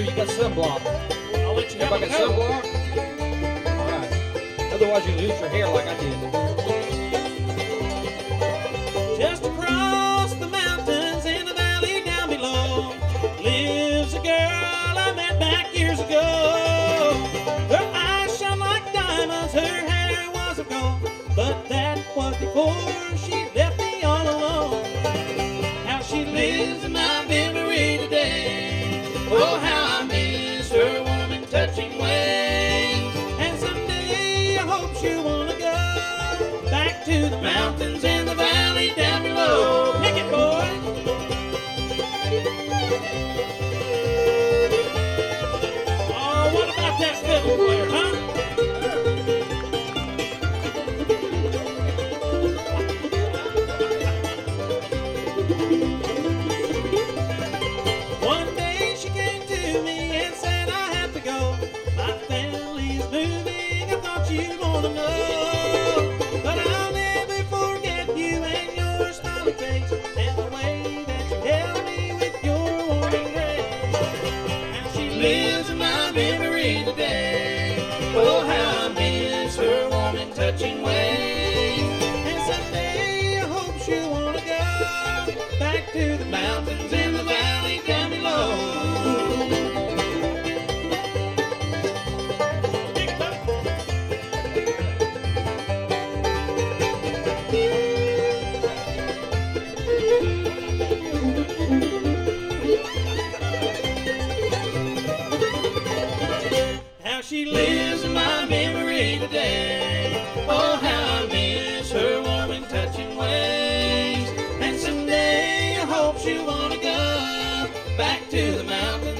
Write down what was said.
sure you got sunblock. I'll let you have Everybody a got go. sunblock? All right. Otherwise, you lose your hair like I did. Just across the mountains in the valley down below lives a girl I met back years ago. Her eyes shone like diamonds, her hair was of gold, but that was before she left me all alone. How she lives in my memory today. Oh, how I miss her warm and touching ways. And someday I hope she'll wanna go back to the mountains in the valley down below. Pick it, boy. Oh, what about that fiddle player, huh? One day she came to me and said I have to go. My family's moving, I thought you'd wanna know. But I'll never forget you and your smiling face and the way that you held me with your warm embrace. Now she lives in my memory today. Oh, how I miss her warm and touching ways. And someday I hope she'll wanna go back to the mountains in the valley down below. How she lives in my memory today. Oh, how I miss her warm and touching ways. And someday I hope she'll wanna go back to the mountains